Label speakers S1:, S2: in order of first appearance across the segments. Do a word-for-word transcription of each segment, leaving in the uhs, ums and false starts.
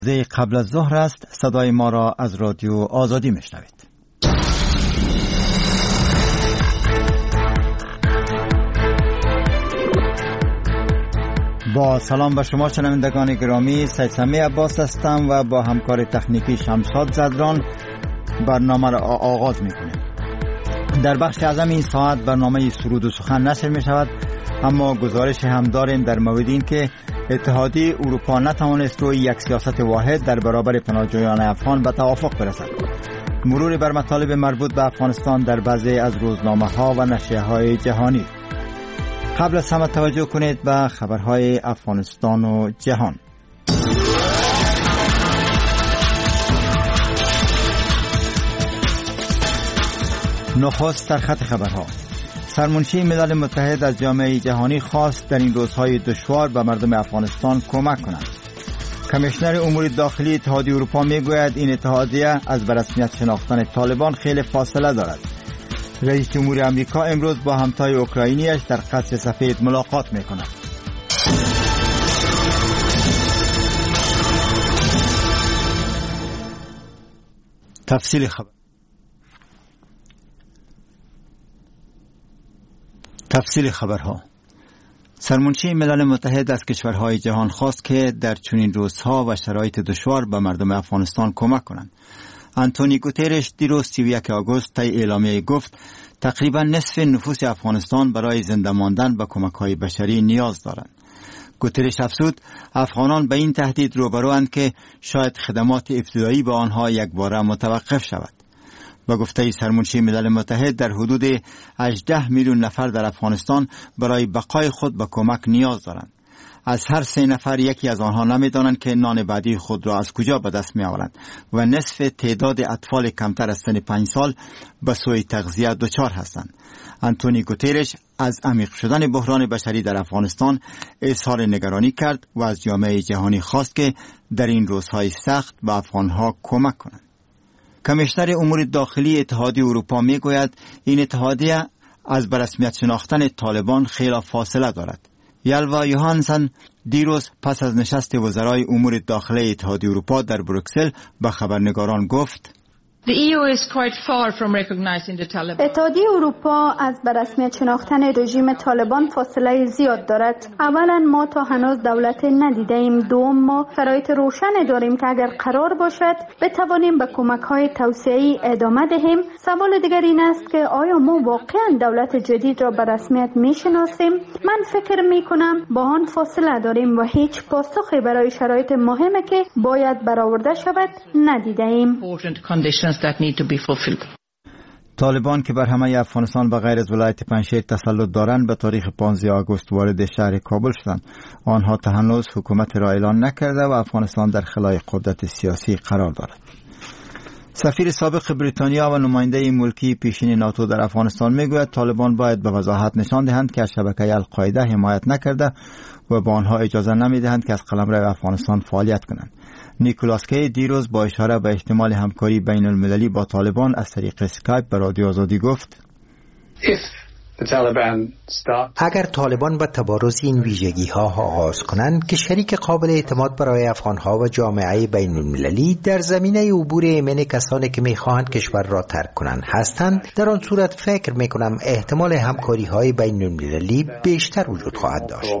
S1: قبل از ظهر است. صدای ما را از رادیو آزادی میشنوید. با سلام به شما شنوندگان گرامی، سید سمی عباس هستم و با همکار تکنیکی شمشاد زدران برنامه را آغاز میکنیم. در بخش اعظم این ساعت برنامه سرود و سخن نشر می شود، اما گزارش هم داریم در مورد این که اتحادیه اروپا نتوانست روی یک سیاست واحد در برابر پناهجویان افغان به توافق برسد. مرور بر مطالب مربوط به افغانستان در بعضی از روزنامه ها و نشریه های جهانی. قبل از همه توجه کنید به خبرهای افغانستان و جهان. نخست در خط خبرها. سرمنشی ملل متحد از جامعه جهانی خواست در این روزهای دشوار به مردم افغانستان کمک کنند. کمیشنر امور داخلی اتحادیه اروپا میگوید این اتحادیه از به رسمیت شناختن طالبان خیلی فاصله دارد. رئیس جمهور آمریکا امروز با همتای اوکراینیش در قصر سفید ملاقات میکند. تفصیل خبر تفصیل خبرها. سرمنشی ملل متحد از کشورهای جهان خواست که در چنین روزها و شرایط دشوار به مردم افغانستان کمک کنند. آنتونی گوترش دیروز سی و یک آگوست طی اعلامیه گفت تقریبا نصف نفوس افغانستان برای زنده ماندن به کمک‌های بشری نیاز دارند. گوترش افزود افغانان به این تهدید روبروند که شاید خدمات ابتدایی به آنها یک باره متوقف شود. با گفته سرمنشی ملل متحد در حدود هجده میلیون نفر در افغانستان برای بقای خود به کمک نیاز دارند. از هر سه نفر یکی از آنها نمیدانند که نان بعدی خود را از کجا به دست می آورند و نصف تعداد اطفال کمتر از سن پنج سال به سوی تغذیه دچار هستند. آنتونی گوترش از عمیق شدن بحران بشری در افغانستان اظهار نگرانی کرد و از جامعه جهانی خواست که در این روزهای سخت به افغانها کمک کنند. کمیشنر امور داخلی اتحادیه اروپا می گوید این اتحادیه از به رسمیت شناختن طالبان خیلی فاصله دارد. یلوا یوهانسن دیروز پس از نشست وزرای امور داخلی اتحادیه اروپا در بروکسل به خبرنگاران گفت
S2: The E U is quite far from recognizing the Taliban.
S3: اتحادیه اروپا از به رسمیت شناختن رژیم طالبان فاصله زیاد دارد. اولا ما تا هنوز دولت ندیده ایم. دوم ما شرایط روشن داریم که اگر قرار باشد بتوانیم به کمک‌های توسعه‌ای ادامه دهیم. سوال دیگر این است که آیا ما واقعا دولت جدید را به رسمیت میشناسیم؟ من فکر میکنم با آن فاصله داریم و هیچ پاسخی برای شرایط مهمی که باید برآورده شود ندیده ایم.
S2: That need to be fulfilled.
S1: طالبان که بر همه افغانستان به غیر از ولایت پنجشیر تسلط دارند به تاریخ پانزده آگوست وارد شهر کابل شدند. آنها تا هنوز حکومت را اعلان نکرده و افغانستان در خلای قدرت سیاسی قرار دارد. سفیر سابق بریتانیا و نماینده ملکی پیشین ناتو در افغانستان میگوید طالبان باید به وضاحت نشان دهند که از شبکه القاعده حمایت نکرده و به آنها اجازه نمیدهند که از قلمرو افغانستان فعالیت کنند. نیکولاس کی دیروز با اشاره به احتمال همکاری بین المللی با طالبان از طریق اسکایپ به رادیو آزادی گفت
S4: اگر طالبان با تبارز این ویژگی ها آغاز کنند که شریک قابل اعتماد برای افغان ها و جامعه بین المللی در زمینه عبور ایمن کسانی که می خواهند کشور را ترک کنند هستند، در آن صورت فکر می کنم احتمال همکاری های بین المللی بیشتر وجود خواهد داشت.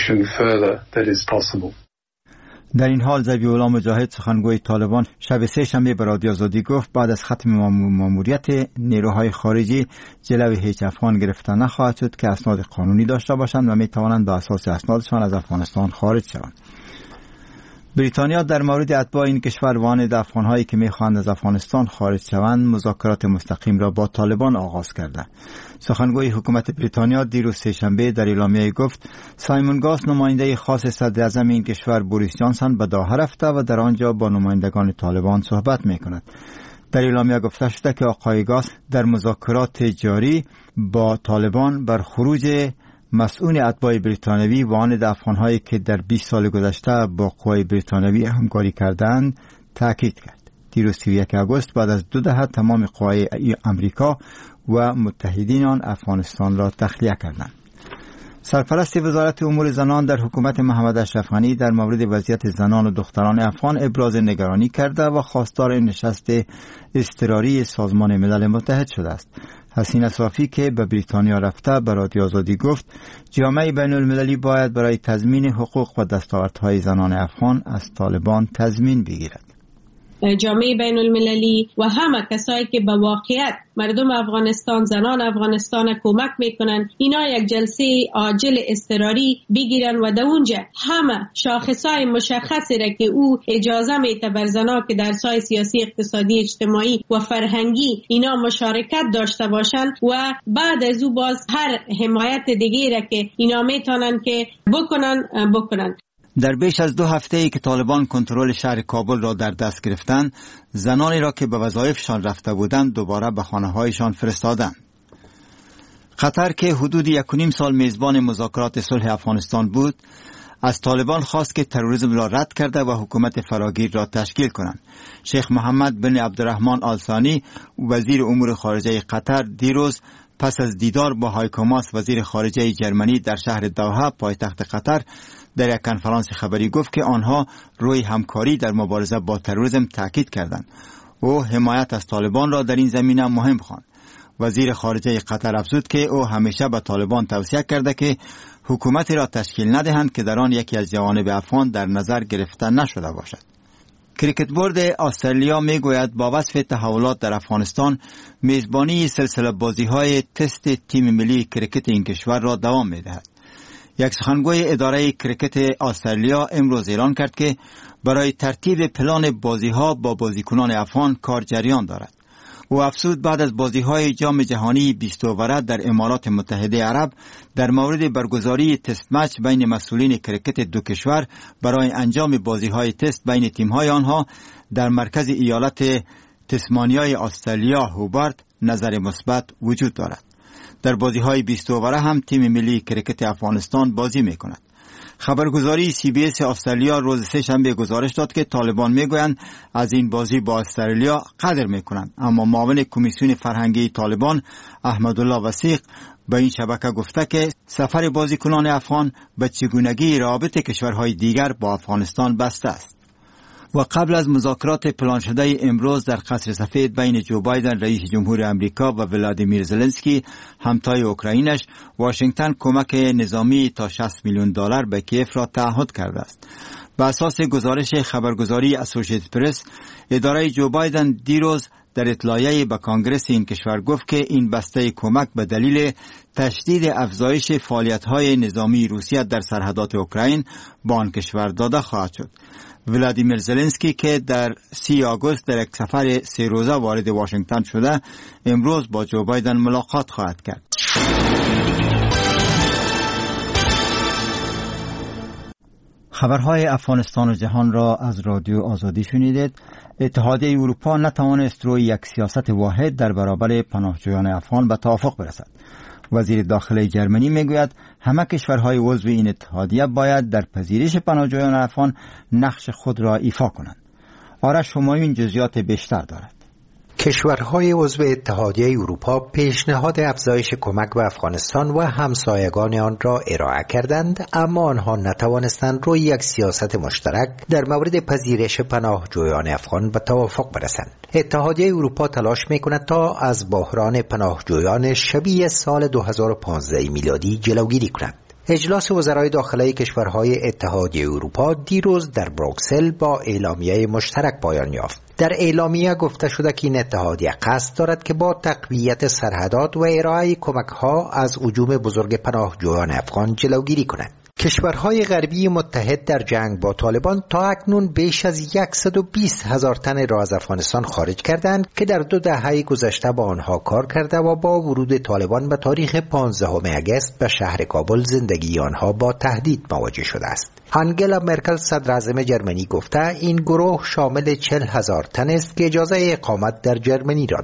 S1: در این حال ذبیح‌الله مجاهد سخنگوی طالبان شب سه شنبه به رادیو آزادی گفت بعد از ختم ماموریت نیروهای خارجی جلوی هیچ افغان گرفته نخواهد شد که اسناد قانونی داشته باشند و می توانند به اساس اسنادشان از افغانستان خارج شوند. بریتانیا در مورد اتباع این کشور وانه افغان‌هایی که می‌خواهند از افغانستان خارج شوند مذاکرات مستقیم را با طالبان آغاز کرده. سخنگوی حکومت بریتانیا دیروز سه‌شنبه در اعلامیه گفت سایمون گاس نماینده خاص صدر اعظم این کشور بوریس جانسون به داهه رفته و در آنجا با نمایندگان طالبان صحبت می‌کند. در اعلامیه گفته شده که آقای گاس در مذاکرات جاری با طالبان بر خروج مسئول اتباع بریتانیایی وانه افغان‌هایی که در بیست سال گذشته با قوای بریتانیایی همکاری کردند تاکید کرد. دیروز سی و یک آگوست بعد از دو دهه تمام قوای امریکا و متحدین آن افغانستان را تخلیه کردند. سرپرست وزارت امور زنان در حکومت محمد اشرف غنی در مورد وضعیت زنان و دختران افغان ابراز نگرانی کرده و خواستار نشست اضطراری سازمان ملل متحد شده است. حسین صافی که به بریتانیا رفته به رادیو آزادی گفت جامعه بین المللی باید برای تضمین حقوق و دستاوردهای زنان افغان از طالبان تضمین بگیرد.
S5: جامعه بین المللی و همه کسایی که به واقعیت مردم افغانستان، زنان افغانستان کمک میکنن، اینا یک جلسه عاجل اضطراری بگیرن و در اونجا همه شاخصای مشخصی را که او اجازه میده بر زنان که در ساحه سیاسی، اقتصادی، اجتماعی و فرهنگی اینا مشارکت داشته باشن و بعد از او باز هر حمایت دیگه را که اینا میتونن که بکنن بکنن.
S1: در بیش از دو هفته ای که طالبان کنترل شهر کابل را در دست گرفتند، زنانی را که به وظایفشان رفته بودند دوباره به خانه‌هایشان فرستادند. قطر که حدود یک و نیم سال میزبان مذاکرات صلح افغانستان بود، از طالبان خواست که تروریسم را رد کرده و حکومت فراگیر را تشکیل کنند. شیخ محمد بن عبدالرحمن آل ثانی، وزیر امور خارجه قطر، دیروز پس از دیدار با هایکو ماس وزیر خارجه جرمنی در شهر دوحه پایتخت قطر در یک کنفرانس خبری گفت که آنها روی همکاری در مبارزه با تروریسم تاکید کردند. او حمایت از طالبان را در این زمینه مهم خواند. وزیر خارجه قطر افزود که او همیشه به طالبان توصیه کرده که حکومتی را تشکیل ندهند که در آن یکی از جوانب افغان در نظر گرفته نشده باشد. کریکت بورد استرالیا میگوید با وصف تحولات در افغانستان میزبانی سلسله بازی های تست تیم ملی کریکت این کشور را دوام میدهد. یک سخنگوی اداره کریکت استرالیا امروز اعلان کرد که برای ترتیب پلان بازی ها با بازیکنان افغان کار جریان دارد. او افزود بعد از بازی های جام جهانی بیست اووره در امارات متحده عرب در مورد برگزاری تست مچ بین مسئولین کریکت دو کشور برای انجام بازی های تست بین تیم های آنها در مرکز ایالت تسمانیای استرالیا هوبارت نظر مثبت وجود دارد. در بازی های بیست اووره هم تیم ملی کریکت افغانستان بازی می کند. خبرگزاری سی بی اس استرالیا روز سه شنبه گزارش داد که طالبان میگویند از این بازی با استرالیا قدر میکنند، اما معاون کمیسیون فرهنگی طالبان احمدالله وثیق به این شبکه گفته که سفر بازیکنان افغان به چگونگی روابط کشورهای دیگر با افغانستان بسته است. و قبل از مذاکرات پلان شده امروز در قصر سفید بین جو بایدن رئیس جمهور امریکا و ولادیمیر زلنسکی همتای اوکراینش، واشنگتن کمک نظامی تا شصت میلیون دلار به کیف را تعهد کرده است. به اساس گزارش خبرگزاری اسوسییتد پرس، اداره جو بایدن دیروز در اطلاعیه به کانگرس این کشور گفت که این بسته کمک به دلیل تشدید افزایش فعالیت‌های نظامی روسیه در سرحدات اوکراین با آن کشور داده خواهد شد. ولادیمیر زلنسکی که در سی آگوست در یک سفر سه روزه وارد واشنگتن شده، امروز با جو بایدن ملاقات خواهد کرد. خبرهای افغانستان و جهان را از رادیو آزادی شنیدید. اتحادیه اروپا نتوانست روی یک سیاست واحد در برابر پناهجویان افغان به توافق برسد. وزیر داخلی جرمنی میگوید همه کشورهای عضو این اتحادیه باید در پذیرش پناهجویان افغان نقش خود را ایفا کنند. آرش همایون جزئیات بیشتر دارد.
S4: کشورهای عضو اتحادیه اروپا پیشنهاد افزایش کمک به افغانستان و همسایگان آن را ارائه کردند، اما آنها نتوانستند روی یک سیاست مشترک در مورد پذیرش پناهجویان افغان به توافق برسند. اتحادیه اروپا تلاش می‌کند تا از بحران پناهجویان شبیه سال دو هزار و پانزده میلادی جلوگیری کند. اجلاس وزرای داخلی کشورهای اتحادیه اروپا دیروز در بروکسل با اعلامیه مشترک پایان یافت. در اعلامیه گفته شده که این اتحادیه قصد دارد که با تقویت سرحدات و ارائه کمک‌ها از هجوم بزرگ پناهجویان افغان جلوگیری کند. کشورهای غربی متحد در جنگ با طالبان تا اکنون بیش از صد و بیست هزار تن را از افغانستان خارج کردند که در دو دهه گذشته با آنها کار کرده و با ورود طالبان به تاریخ پانزدهم اگست به شهر کابل زندگی آنها با تهدید مواجه شده است. آنگلا مرکل صدر اعظم جرمنی گفته این گروه شامل چهل هزار تن است که اجازه اقامت در جرمنی را دارند.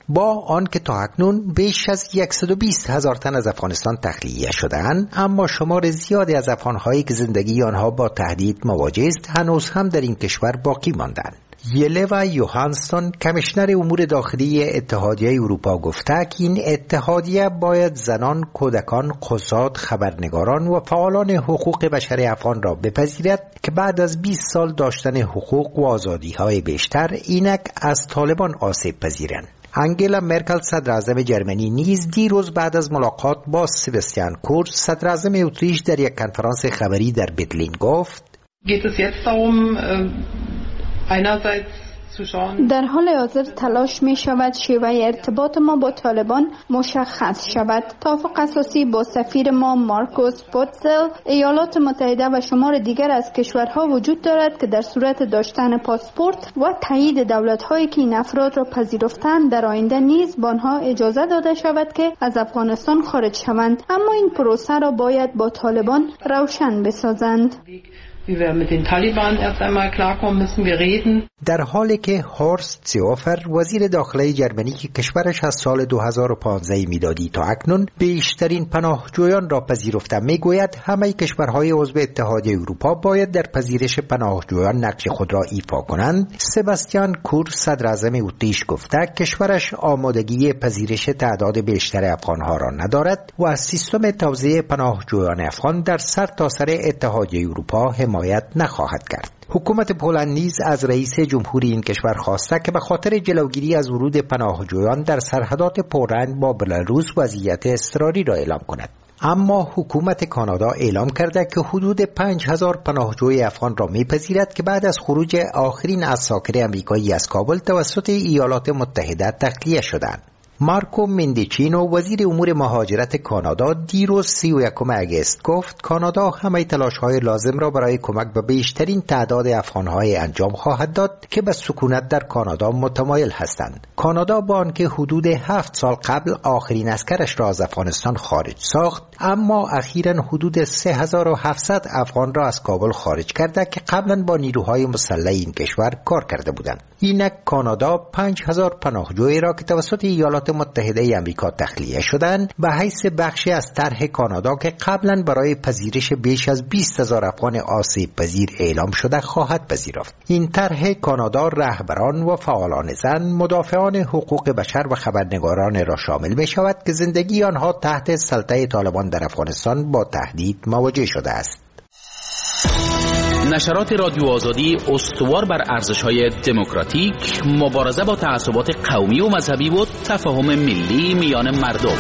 S4: با آن که تا اکنون بیش از صد و بیست هزار تن از افغانستان تخلیه شدند، اما شمار زیادی از افغان‌هایی که زندگی آنها با تهدید مواجه است هنوز هم در این کشور باقی ماندند. یلوا یوهانسون کمیشنر امور داخلی اتحادیه اروپا گفته که این اتحادیه باید زنان، کودکان، قضات، خبرنگاران و فعالان حقوق بشر افغان را بپذیرد که بعد از بیست سال داشتن حقوق و آزادی‌های بیشتر اینک از طالبان آسیب پذیرند. انگلا مرکل صدر اعظم جرمنی نیز دیروز بعد از ملاقات با سباستیان کورز صدر اعظم اتریش در یک کنفرانس خبری در برلین گفت
S2: geht es jetzt darum einerseits
S3: در حال حاضر تلاش می شود شیوه ارتباط ما با طالبان مشخص شود. توافق اساسی با سفیر ما مارکوس پوتزل ایالات متحده و شمار دیگر از کشورها وجود دارد که در صورت داشتن پاسپورت و تایید دولت‌هایی که این افراد را پذیرفتند در آینده نیز به آنها اجازه داده شود که از افغانستان خارج شوند، اما این پروسه را باید با طالبان روشن بسازند.
S2: wie wir mit den Taliban erst einmal klarkommen müssen, wir reden.
S4: در حالی که هورست سیوفر وزیر داخلی جرمنی که کشورش از سال دو هزار و پانزده میلادی تا اکنون بیشترین پناهجویان را پذیرفته میگوید همه کشورهای عضو اتحادیه اروپا باید در پذیرش پناهجویان نقش خود را ایفا کنند. سباستیان کورز صدر اعظم اتریش گفته کشورش آمادگی پذیرش تعداد بیشتر افغانها را ندارد و از سیستم توزیع پناهجویان افغان در سرتاسر اتحادیه اروپا حمایت نخواهد کرد. حکومت پولند نیز از رئیس جمهوری این کشور خواسته که به خاطر جلوگیری از ورود پناهجویان در سرحدات پولند با بلاروس وضعیت اضطراری را اعلام کند. اما حکومت کانادا اعلام کرده که حدود پنج هزار پناهجوی افغان را میپذیرد که بعد از خروج آخرین عساکر امریکایی از کابل توسط ایالات متحده تخلیه شدند. مارکو مندیچینو وزیر امور مهاجرت کانادا دیروز سی و یکم اگست گفت کانادا همه تلاش‌های لازم را برای کمک به بیشترین تعداد افغان‌های انجام خواهد داد که به سکونت در کانادا متمایل هستند. کانادا با آنکه حدود هفت سال قبل آخرین عسکرش را از افغانستان خارج ساخت، اما اخیراً حدود سه هزار و هفتصد افغان را از کابل خارج کرده که قبلاً با نیروهای مسلح این کشور کار کرده بودند. اینک کانادا پنج هزار پناهجوی را که توسط ایالات متحده آمریکا تخلیه شدند به حیث بخشی از طرح کانادا که قبلا برای پذیرش بیش از بیست هزار افغان آسیب پذیر اعلام شده خواهد پذیرفت. این طرح کانادا رهبران و فعالان زن، مدافعان حقوق بشر و خبرنگاران را شامل می شود که زندگی آنها تحت سلطه طالبان در افغانستان با تهدید مواجه شده است.
S6: نشرات رادیو آزادی استوار بر ارزش‌های دموکراتیک، مبارزه با تعصبات قومی و مذهبی و تفاهم ملی میان مردم.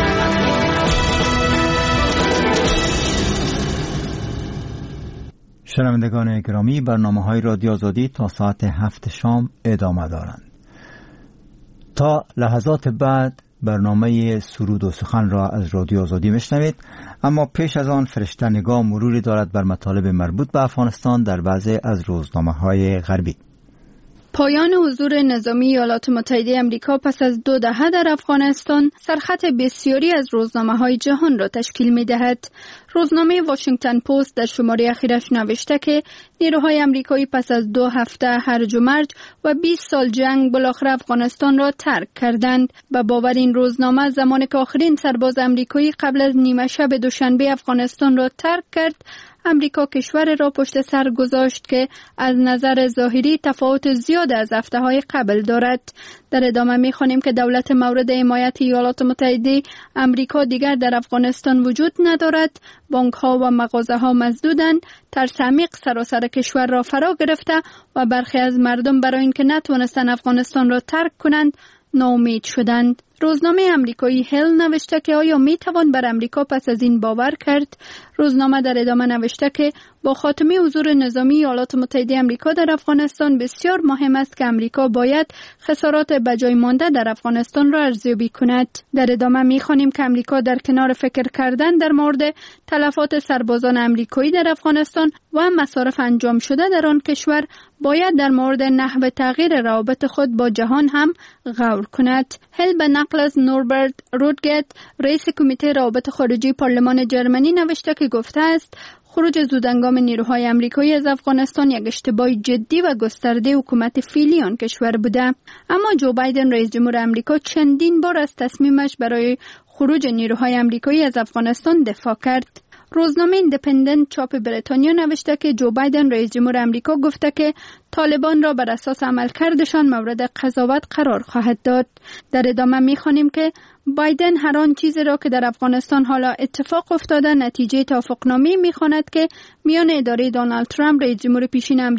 S1: شنوندگان گرامی، برنامه‌های رادیو آزادی تا ساعت هفت شام ادامه دارند. تا لحظات بعد برنامه سرود و سخن را از رادیو آزادی میشنوید، اما پیش از آن فرشته نگاه مروری دارد بر مطالب مربوط به افغانستان در بعضی از روزنامه‌های غربی.
S3: پایان حضور نظامی ایالات متحده آمریکا پس از دو دهه در افغانستان سرخط بسیاری از روزنامه‌های جهان را تشکیل می‌دهد. روزنامه واشنگتن پست در شماره اخیرش نوشته که نیروهای آمریکایی پس از دو هفته هرج و مرج و بیست سال جنگ بالاخره افغانستان را ترک کردند. به باور این روزنامه زمانی که آخرین سرباز آمریکایی قبل از نیمه شب دوشنبه افغانستان را ترک کرد، امریکا کشور را پشت سر گذاشت که از نظر ظاهری تفاوت زیاد از هفته‌های قبل دارد. در ادامه می‌خوانیم که دولت مورد حمایت ایالات متحده امریکا دیگر در افغانستان وجود ندارد. بانک‌ها و مغازه‌ها مسدودند. ترس عمیق سراسر کشور را فرا گرفته و برخی از مردم برای اینکه نتوانستند افغانستان را ترک کنند ناامید شدند. روزنامه امریکایی هل نوشته که آیا می توان بر امریکا پس از این باور کرد؟ روزنامه در ادامه نوشته که با خاتمه حضور نظامی ایالات متحده آمریکا در افغانستان بسیار مهم است که امریکا باید خسارات بجای مانده در افغانستان را ارزیابی کند. در ادامه می خوانیم که امریکا در کنار فکر کردن در مورد تلفات سربازان امریکایی در افغانستان و مصارف انجام شده در آن کشور باید در مورد نحو تغییر روابط خود با جهان هم غور کند. هل به نقل از نوربرت رودگت رئیس کمیته روابط خارجی پارلمان جرمنی نوشته که گفته است خروج زودهنگام نیروهای آمریکایی از افغانستان یک اشتباه جدی و گسترده حکومت فعلی آن کشور بوده. اما جو بایدن رئیس جمهور آمریکا چندین بار از تصمیمش برای خروج نیروهای آمریکایی از افغانستان دفاع کرد. روزنامه ایندیپندنت چاپ بریتانیا نوشته که جو بایدن رئیس جمهور آمریکا گفته که طالبان را بر اساس عملکردشان مورد قضاوت قرار خواهد داد. در ادامه می‌خوانیم که بایدن هر آن چیزی را که در افغانستان حالا اتفاق افتاده نتیجه توافقنامه می‌خواند که میان اداره دونالد ترامپ رئیس جمهور پیشین